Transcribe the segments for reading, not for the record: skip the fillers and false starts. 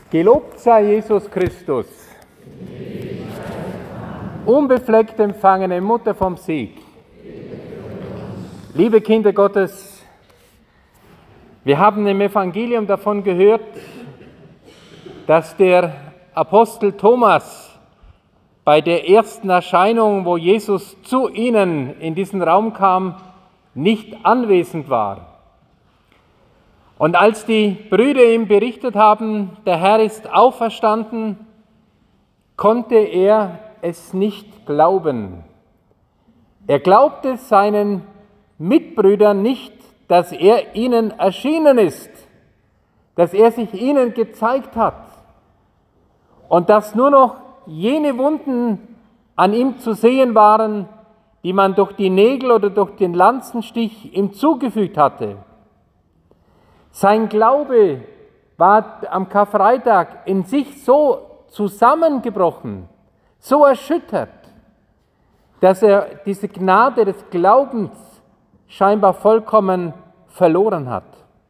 Gelobt sei Jesus Christus. Unbefleckt empfangene Mutter vom Sieg. Liebe Kinder Gottes, wir haben im Evangelium davon gehört, dass der Apostel Thomas bei der ersten Erscheinung, wo Jesus zu ihnen in diesen Raum kam, nicht anwesend war. Und als die Brüder ihm berichtet haben, der Herr ist auferstanden, konnte er es nicht glauben. Er glaubte seinen Mitbrüdern nicht, dass er ihnen erschienen ist, dass er sich ihnen gezeigt hat und dass nur noch jene Wunden an ihm zu sehen waren, die man durch die Nägel oder durch den Lanzenstich ihm zugefügt hatte. Sein Glaube war am Karfreitag in sich so zusammengebrochen, so erschüttert, dass er diese Gnade des Glaubens scheinbar vollkommen verloren hat.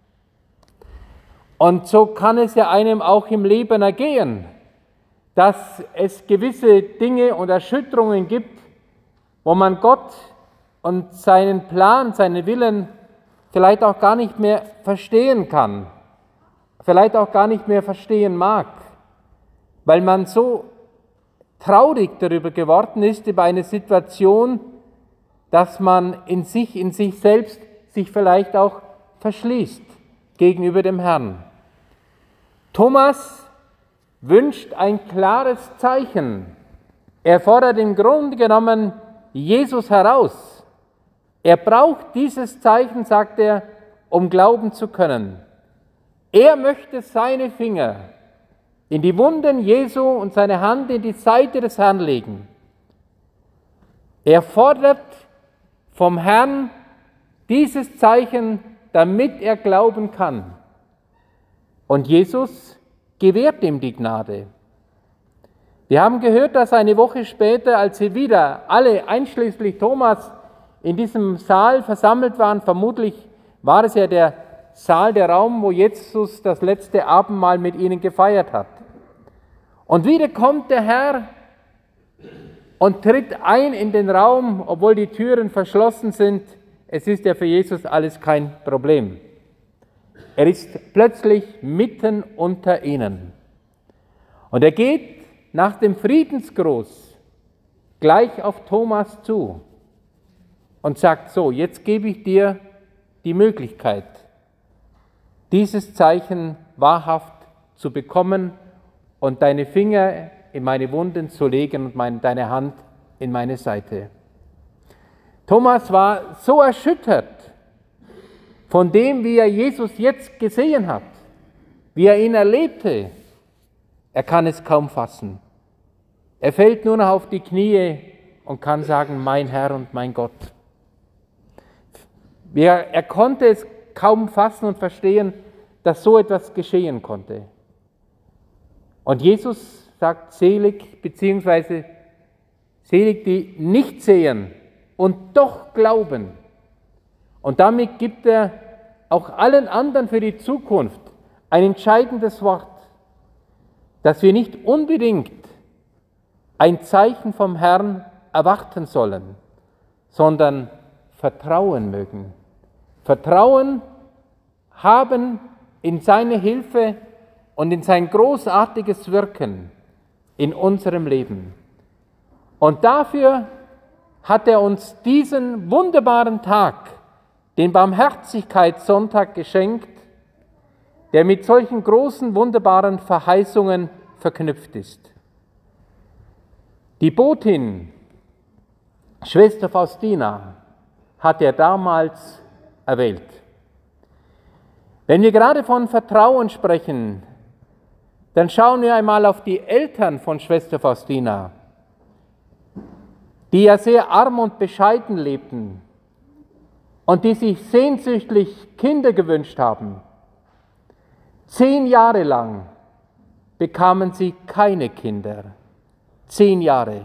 Und so kann es ja einem auch im Leben ergehen, dass es gewisse Dinge und Erschütterungen gibt, wo man Gott und seinen Plan, seinen Willen vielleicht auch gar nicht mehr verstehen kann, vielleicht auch gar nicht mehr verstehen mag, weil man so traurig darüber geworden ist, über eine Situation, dass man in sich selbst sich vielleicht auch verschließt gegenüber dem Herrn. Thomas wünscht ein klares Zeichen. Er fordert im Grunde genommen Jesus heraus. Er braucht dieses Zeichen, sagt er, um glauben zu können. Er möchte seine Finger in die Wunden Jesu und seine Hand in die Seite des Herrn legen. Er fordert vom Herrn dieses Zeichen, damit er glauben kann. Und Jesus gewährt ihm die Gnade. Wir haben gehört, dass eine Woche später, als sie wieder alle, einschließlich Thomas, in diesem Saal versammelt waren, vermutlich war es ja der Saal, der Raum, wo Jesus das letzte Abendmahl mit ihnen gefeiert hat. Und wieder kommt der Herr und tritt ein in den Raum, obwohl die Türen verschlossen sind. Es ist ja für Jesus alles kein Problem. Er ist plötzlich mitten unter ihnen. Und er geht nach dem Friedensgruß gleich auf Thomas zu und sagt so: Jetzt gebe ich dir die Möglichkeit, dieses Zeichen wahrhaft zu bekommen und deine Finger in meine Wunden zu legen und deine Hand in meine Seite. Thomas war so erschüttert von dem, wie er Jesus jetzt gesehen hat, wie er ihn erlebte. Er kann es kaum fassen. Er fällt nur noch auf die Knie und kann sagen: Mein Herr und mein Gott. Er konnte es kaum fassen und verstehen, dass so etwas geschehen konnte. Und Jesus sagt: Selig, beziehungsweise selig, die nicht sehen und doch glauben. Und damit gibt er auch allen anderen für die Zukunft ein entscheidendes Wort, dass wir nicht unbedingt ein Zeichen vom Herrn erwarten sollen, sondern vertrauen mögen. Vertrauen haben in seine Hilfe und in sein großartiges Wirken in unserem Leben. Und dafür hat er uns diesen wunderbaren Tag, den Barmherzigkeitssonntag, geschenkt, der mit solchen großen, wunderbaren Verheißungen verknüpft ist. Die Botin, Schwester Faustina, hat er damals erwählt. Wenn wir gerade von Vertrauen sprechen, dann schauen wir einmal auf die Eltern von Schwester Faustina, die ja sehr arm und bescheiden lebten und die sich sehnsüchtig Kinder gewünscht haben. 10 Jahre lang bekamen sie keine Kinder. 10 Jahre.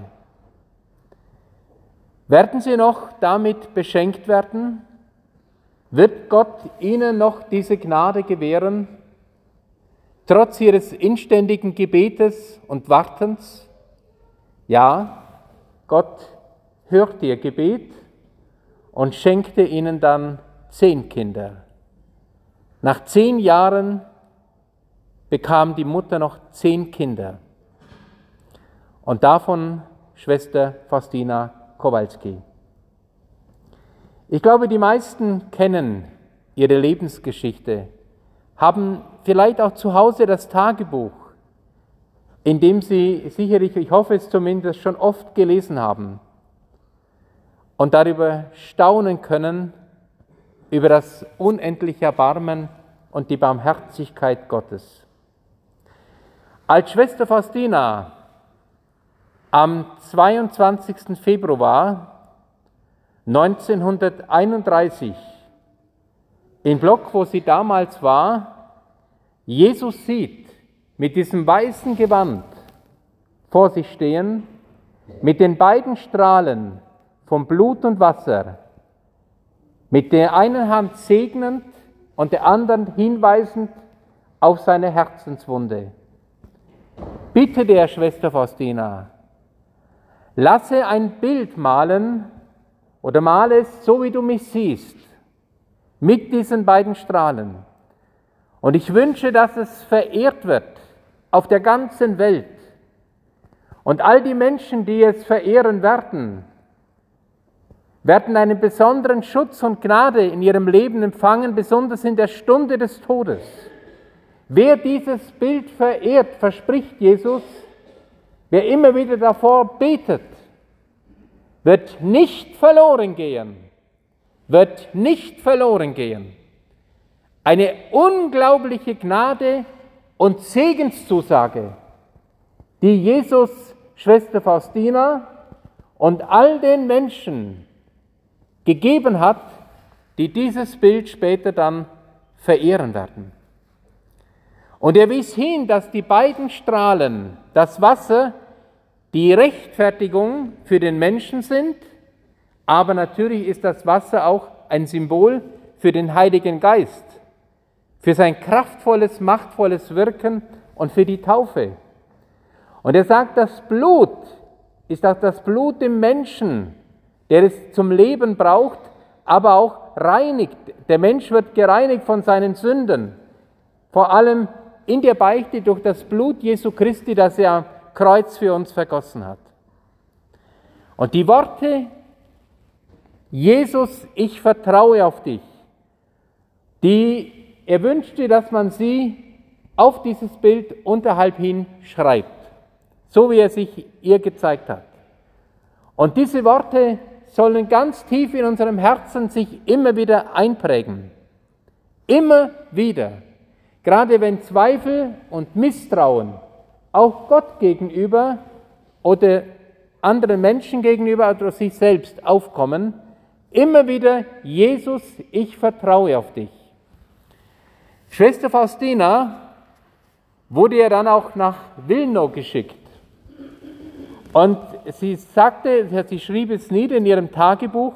Werden sie noch damit beschenkt werden? Wird Gott ihnen noch diese Gnade gewähren? trotz ihres inständigen Gebetes und Wartens. Ja, Gott hörte ihr Gebet und schenkte ihnen dann 10 Kinder. Nach 10 Jahren bekam die Mutter noch 10 Kinder. Und davon Schwester Faustina Kowalski. Ich glaube, die meisten kennen ihre Lebensgeschichte, haben vielleicht auch zu Hause das Tagebuch, in dem sie sicherlich, ich hoffe es zumindest, schon oft gelesen haben und darüber staunen können, über das unendliche Erbarmen und die Barmherzigkeit Gottes. Als Schwester Faustina am 22. Februar 1931 im Block, wo sie damals war, Jesus sieht, mit diesem weißen Gewand vor sich stehen, mit den beiden Strahlen von Blut und Wasser, mit der einen Hand segnend und der anderen hinweisend auf seine Herzenswunde. Bitte der Schwester Faustina, lasse ein Bild malen oder male es so, wie du mich siehst, mit diesen beiden Strahlen. Und ich wünsche, dass es verehrt wird auf der ganzen Welt. Und all die Menschen, die es verehren werden einen besonderen Schutz und Gnade in ihrem Leben empfangen, besonders in der Stunde des Todes. Wer dieses Bild verehrt, verspricht Jesus, wer immer wieder davor betet, wird nicht verloren gehen. Wird nicht verloren gehen. Eine unglaubliche Gnade und Segenszusage, die Jesus, Schwester Faustina und all den Menschen gegeben hat, die dieses Bild später dann verehren werden. Und er wies hin, dass die beiden Strahlen, das Wasser, die Rechtfertigung für den Menschen sind, aber natürlich ist das Wasser auch ein Symbol für den Heiligen Geist, für sein kraftvolles, machtvolles Wirken und für die Taufe. Und er sagt, das Blut ist auch das Blut im Menschen, der es zum Leben braucht, aber auch reinigt. Der Mensch wird gereinigt von seinen Sünden, vor allem in der Beichte durch das Blut Jesu Christi, das er am Kreuz für uns vergossen hat. Und die Worte, Jesus, ich vertraue auf dich, er wünschte, dass man sie auf dieses Bild unterhalb hin schreibt, so wie er sich ihr gezeigt hat. Und diese Worte sollen ganz tief in unserem Herzen sich immer wieder einprägen. Immer wieder. Gerade wenn Zweifel und Misstrauen auch Gott gegenüber oder anderen Menschen gegenüber oder sich selbst aufkommen, immer wieder, Jesus, ich vertraue auf dich. Schwester Faustina wurde ja dann auch nach Wilno geschickt. Und sie schrieb es nieder in ihrem Tagebuch,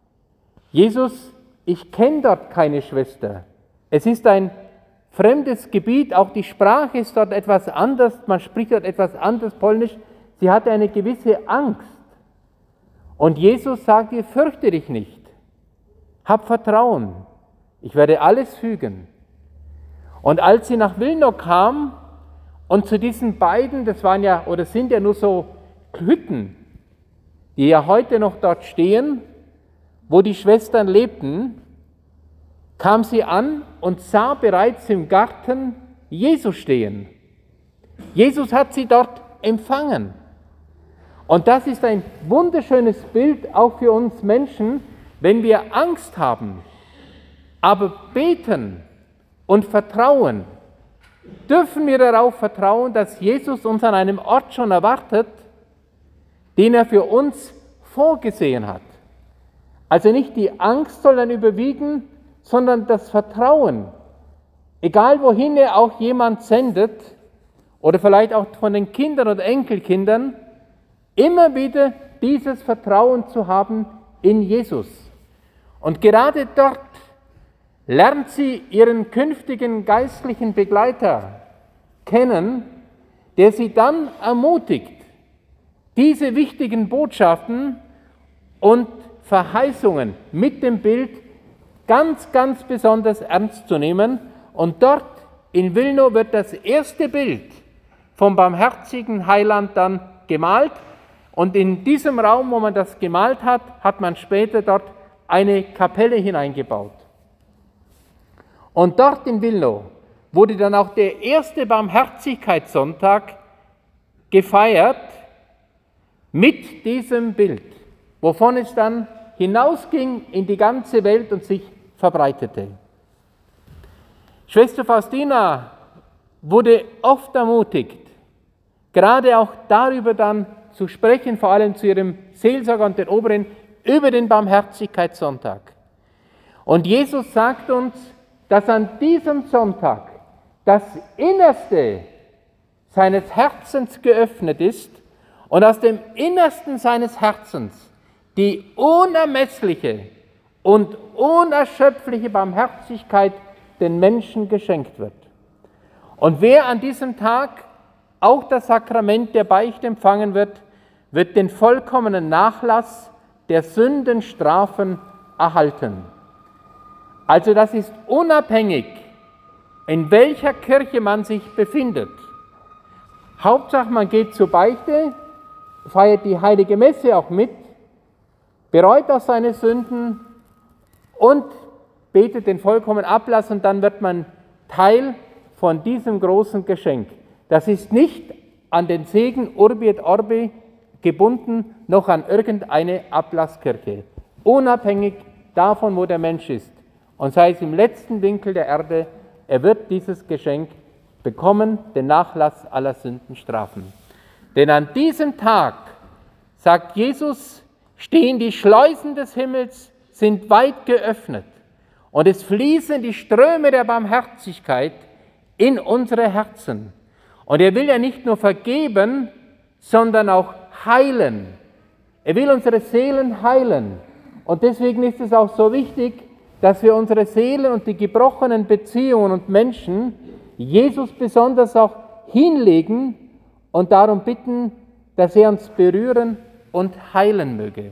Jesus, ich kenne dort keine Schwester. Es ist ein fremdes Gebiet, auch die Sprache ist dort etwas anders, man spricht dort etwas anders Polnisch. Sie hatte eine gewisse Angst. Und Jesus sagt ihr, fürchte dich nicht, hab Vertrauen, ich werde alles fügen. Und als sie nach Wilno kam und zu diesen beiden, das waren ja oder sind ja nur so Hütten, die ja heute noch dort stehen, wo die Schwestern lebten, kam sie an und sah bereits im Garten Jesus stehen. Jesus hat sie dort empfangen. Und das ist ein wunderschönes Bild auch für uns Menschen, wenn wir Angst haben, aber beten und vertrauen, dürfen wir darauf vertrauen, dass Jesus uns an einem Ort schon erwartet, den er für uns vorgesehen hat. Also nicht die Angst soll dann überwiegen, sondern das Vertrauen. Egal wohin er auch jemand sendet, oder vielleicht auch von den Kindern oder Enkelkindern, immer wieder dieses Vertrauen zu haben in Jesus. Und gerade dort lernt sie ihren künftigen geistlichen Begleiter kennen, der sie dann ermutigt, diese wichtigen Botschaften und Verheißungen mit dem Bild ganz, ganz besonders ernst zu nehmen. Und dort in Wilno wird das erste Bild vom barmherzigen Heiland dann gemalt. Und in diesem Raum, wo man das gemalt hat, hat man später dort eine Kapelle hineingebaut. Und dort in Wilno wurde dann auch der erste Barmherzigkeitssonntag gefeiert mit diesem Bild, wovon es dann hinausging in die ganze Welt und sich verbreitete. Schwester Faustina wurde oft ermutigt, gerade auch darüber dann zu sprechen, vor allem zu ihrem Seelsorger und den Oberen, über den Barmherzigkeitssonntag. Und Jesus sagt uns, dass an diesem Sonntag das Innerste seines Herzens geöffnet ist und aus dem Innersten seines Herzens die unermessliche und unerschöpfliche Barmherzigkeit den Menschen geschenkt wird. Und wer an diesem Tag auch das Sakrament der Beichte empfangen wird, wird den vollkommenen Nachlass der Sündenstrafen erhalten. Also das ist unabhängig, in welcher Kirche man sich befindet. Hauptsache, man geht zur Beichte, feiert die Heilige Messe auch mit, bereut auch seine Sünden und betet den vollkommenen Ablass und dann wird man Teil von diesem großen Geschenk. Das ist nicht an den Segen Urbi et Orbi gebunden, noch an irgendeine Ablasskirche. Unabhängig davon, wo der Mensch ist. Und sei es im letzten Winkel der Erde, er wird dieses Geschenk bekommen, den Nachlass aller Sündenstrafen. Denn an diesem Tag, sagt Jesus, stehen die Schleusen des Himmels, sind weit geöffnet und es fließen die Ströme der Barmherzigkeit in unsere Herzen. Und er will ja nicht nur vergeben, sondern auch heilen. Er will unsere Seelen heilen. Und deswegen ist es auch so wichtig, dass wir unsere Seelen und die gebrochenen Beziehungen und Menschen Jesus besonders auch hinlegen und darum bitten, dass er uns berühren und heilen möge.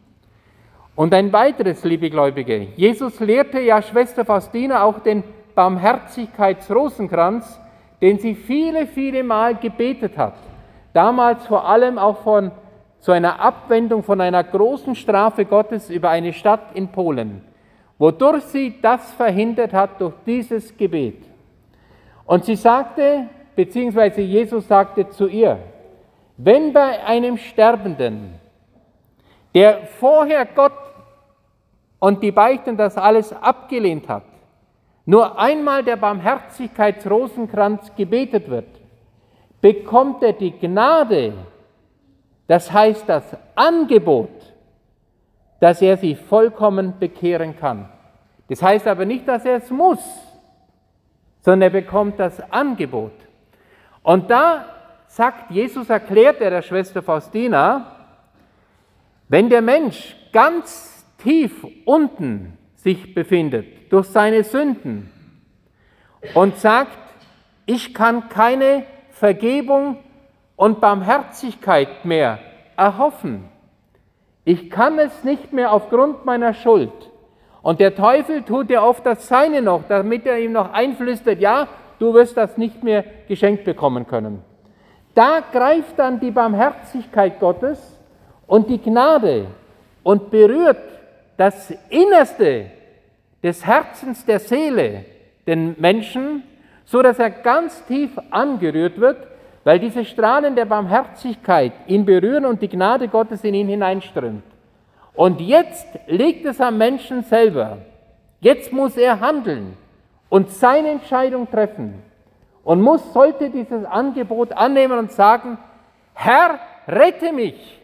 Und ein weiteres, liebe Gläubige, Jesus lehrte ja Schwester Faustina auch den Barmherzigkeitsrosenkranz, den sie viele, viele Mal gebetet hat. Damals vor allem auch zu einer Abwendung von einer großen Strafe Gottes über eine Stadt in Polen, wodurch sie das verhindert hat durch dieses Gebet. Und sie sagte, beziehungsweise Jesus sagte zu ihr, wenn bei einem Sterbenden, der vorher Gott und die Beichte und das alles abgelehnt hat, nur einmal der Barmherzigkeitsrosenkranz gebetet wird, bekommt er die Gnade, das heißt das Angebot, dass er sich vollkommen bekehren kann. Das heißt aber nicht, dass er es muss, sondern er bekommt das Angebot. Und da sagt Jesus, erklärt er der Schwester Faustina, wenn der Mensch ganz tief unten sich befindet durch seine Sünden und sagt, ich kann keine Vergebung und Barmherzigkeit mehr erhoffen. Ich kann es nicht mehr aufgrund meiner Schuld. Und der Teufel tut ja oft das Seine noch, damit er ihm noch einflüstert, ja, du wirst das nicht mehr geschenkt bekommen können. Da greift dann die Barmherzigkeit Gottes und die Gnade und berührt das Innerste des Herzens der Seele, den Menschen, so dass er ganz tief angerührt wird, weil diese Strahlen der Barmherzigkeit ihn berühren und die Gnade Gottes in ihn hineinströmt. Und jetzt liegt es am Menschen selber. Jetzt muss er handeln und seine Entscheidung treffen und sollte dieses Angebot annehmen und sagen, Herr, rette mich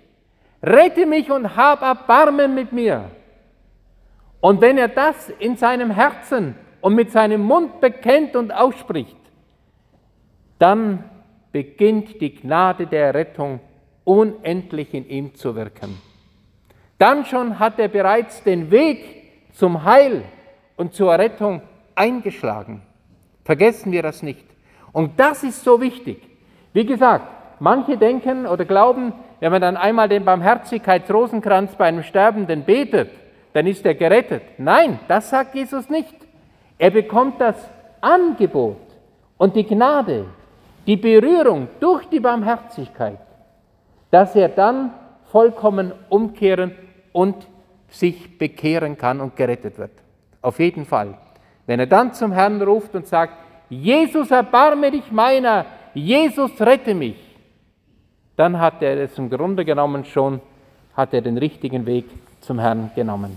und hab Erbarmen mit mir. Und wenn er das in seinem Herzen und mit seinem Mund bekennt und ausspricht, dann beginnt die Gnade der Rettung unendlich in ihm zu wirken. Dann schon hat er bereits den Weg zum Heil und zur Rettung eingeschlagen. Vergessen wir das nicht. Und das ist so wichtig. Wie gesagt, manche denken oder glauben, wenn man dann einmal den Barmherzigkeitsrosenkranz bei einem Sterbenden betet, dann ist er gerettet. Nein, das sagt Jesus nicht. Er bekommt das Angebot und die Gnade, die Berührung durch die Barmherzigkeit, dass er dann vollkommen umkehren und sich bekehren kann und gerettet wird. Auf jeden Fall. Wenn er dann zum Herrn ruft und sagt, Jesus, erbarme dich meiner, Jesus, rette mich, dann hat er es im Grunde genommen schon, hat er den richtigen Weg zum Herrn genommen.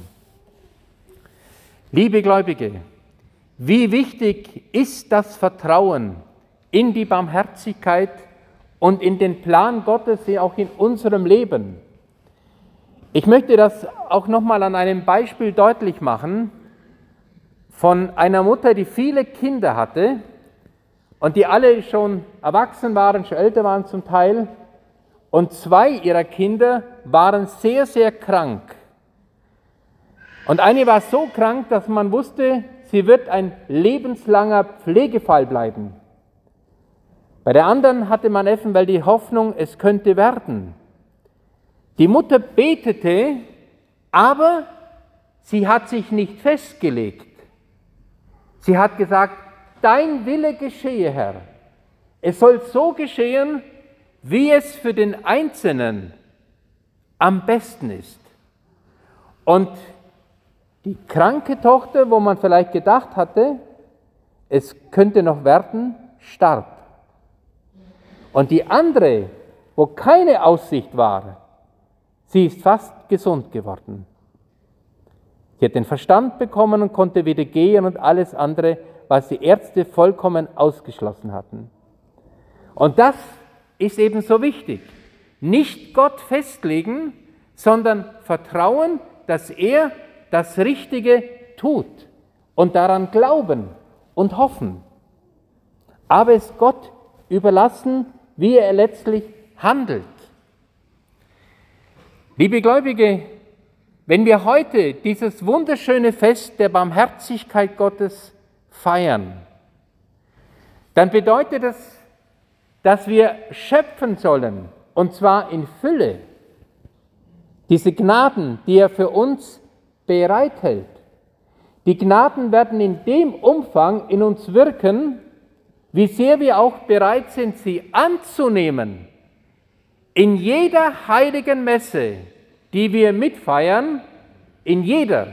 Liebe Gläubige, wie wichtig ist das Vertrauen in die Barmherzigkeit und in den Plan Gottes, auch in unserem Leben. Ich möchte das auch nochmal an einem Beispiel deutlich machen, von einer Mutter, die viele Kinder hatte und die alle schon erwachsen waren, schon älter waren zum Teil. Und 2 ihrer Kinder waren sehr, sehr krank. Und eine war so krank, dass man wusste, sie wird ein lebenslanger Pflegefall bleiben. Bei der anderen hatte man eventuell die Hoffnung, es könnte werden. Die Mutter betete, aber sie hat sich nicht festgelegt. Sie hat gesagt, dein Wille geschehe, Herr. Es soll so geschehen, wie es für den Einzelnen am besten ist. Und die kranke Tochter, wo man vielleicht gedacht hatte, es könnte noch werden, starb. Und die andere, wo keine Aussicht war, sie ist fast gesund geworden. Sie hat den Verstand bekommen und konnte wieder gehen und alles andere, was die Ärzte vollkommen ausgeschlossen hatten. Und das ist eben so wichtig. Nicht Gott festlegen, sondern vertrauen, dass er das Richtige tut und daran glauben und hoffen. Aber es Gott überlassen, wie er letztlich handelt. Liebe Gläubige, wenn wir heute dieses wunderschöne Fest der Barmherzigkeit Gottes feiern, dann bedeutet es, dass wir schöpfen sollen, und zwar in Fülle. Diese Gnaden, die er für uns bereithält. Die Gnaden werden in dem Umfang in uns wirken, wie sehr wir auch bereit sind, sie anzunehmen. In jeder heiligen Messe, die wir mitfeiern, in jeder,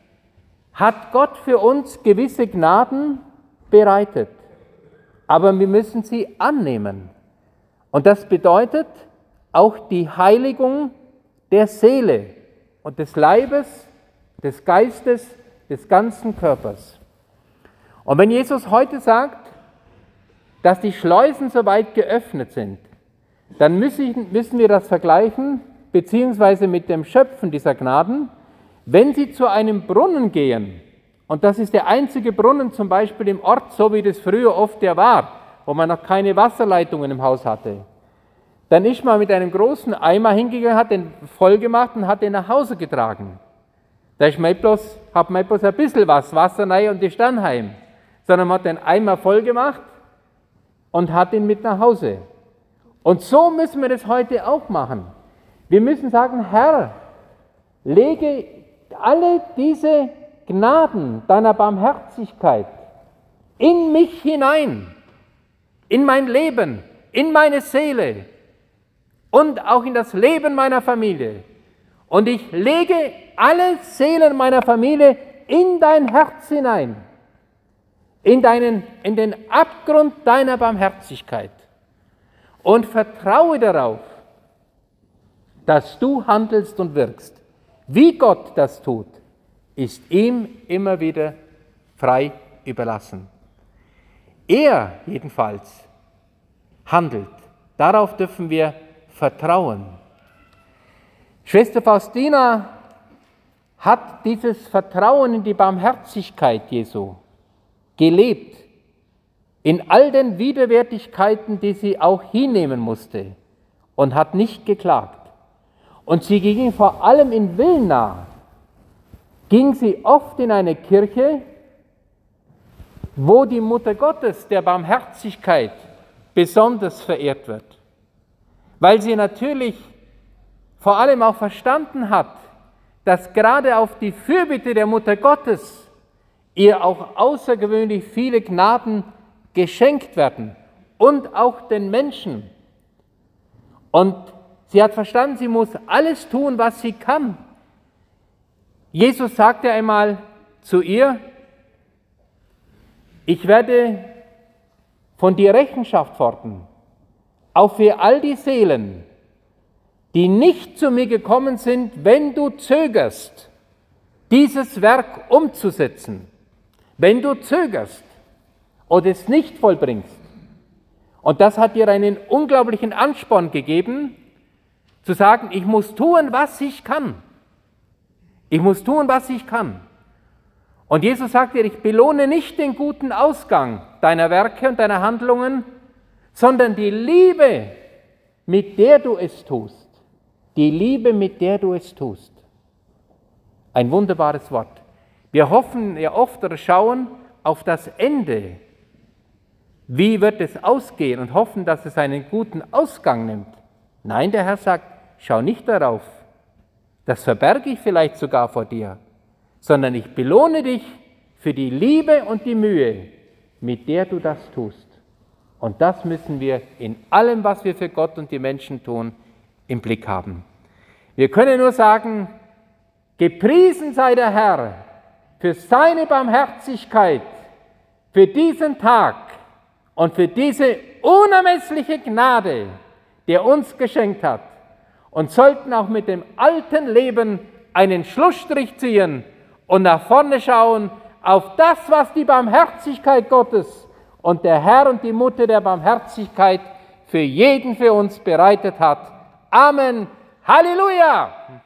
hat Gott für uns gewisse Gnaden bereitet. Aber wir müssen sie annehmen. Und das bedeutet auch die Heiligung der Seele und des Leibes, des Geistes, des ganzen Körpers. Und wenn Jesus heute sagt, dass die Schleusen so weit geöffnet sind, dann müssen wir das vergleichen, beziehungsweise mit dem Schöpfen dieser Gnaden, wenn Sie zu einem Brunnen gehen, und das ist der einzige Brunnen zum Beispiel im Ort, so wie das früher oft der war, wo man noch keine Wasserleitungen im Haus hatte, dann ist man mit einem großen Eimer hingegangen, hat den voll gemacht und hat den nach Hause getragen. Da hat man bloß ein bisschen Wasser rein und ist dann heim, sondern man hat den Eimer voll gemacht und hat ihn mit nach Hause. Und so müssen wir das heute auch machen. Wir müssen sagen, Herr, lege alle diese Gnaden deiner Barmherzigkeit in mich hinein, in mein Leben, in meine Seele und auch in das Leben meiner Familie. Und ich lege alle Seelen meiner Familie in dein Herz hinein, in den Abgrund deiner Barmherzigkeit und vertraue darauf, dass du handelst und wirkst. Wie Gott das tut, ist ihm immer wieder frei überlassen. Er jedenfalls handelt. Darauf dürfen wir vertrauen. Schwester Faustina hat dieses Vertrauen in die Barmherzigkeit Jesu gelebt, in all den Widerwärtigkeiten, die sie auch hinnehmen musste, und hat nicht geklagt. Und sie ging vor allem in Wilna, ging sie oft in eine Kirche, wo die Mutter Gottes der Barmherzigkeit besonders verehrt wird, weil sie natürlich vor allem auch verstanden hat, dass gerade auf die Fürbitte der Mutter Gottes ihr auch außergewöhnlich viele Gnaden geschenkt werden und auch den Menschen. Und sie hat verstanden, sie muss alles tun, was sie kann. Jesus sagte einmal zu ihr: Ich werde von dir Rechenschaft fordern, auch für all die Seelen, die nicht zu mir gekommen sind, wenn du zögerst, dieses Werk umzusetzen, wenn du zögerst oder es nicht vollbringst. Und das hat ihr einen unglaublichen Ansporn gegeben, zu sagen, ich muss tun, was ich kann. Ich muss tun, was ich kann. Und Jesus sagt ihr, ich belohne nicht den guten Ausgang deiner Werke und deiner Handlungen, sondern die Liebe, mit der du es tust. Die Liebe, mit der du es tust. Ein wunderbares Wort. Wir hoffen ja oft oder schauen auf das Ende. Wie wird es ausgehen und hoffen, dass es einen guten Ausgang nimmt. Nein, der Herr sagt, schau nicht darauf. Das verberge ich vielleicht sogar vor dir, sondern ich belohne dich für die Liebe und die Mühe, mit der du das tust. Und das müssen wir in allem, was wir für Gott und die Menschen tun, im Blick haben. Wir können nur sagen, gepriesen sei der Herr für seine Barmherzigkeit, für diesen Tag und für diese unermessliche Gnade, die er uns geschenkt hat. Und sollten auch mit dem alten Leben einen Schlussstrich ziehen und nach vorne schauen auf das, was die Barmherzigkeit Gottes und der Herr und die Mutter der Barmherzigkeit für jeden für uns bereitet hat. Amen. Halleluja!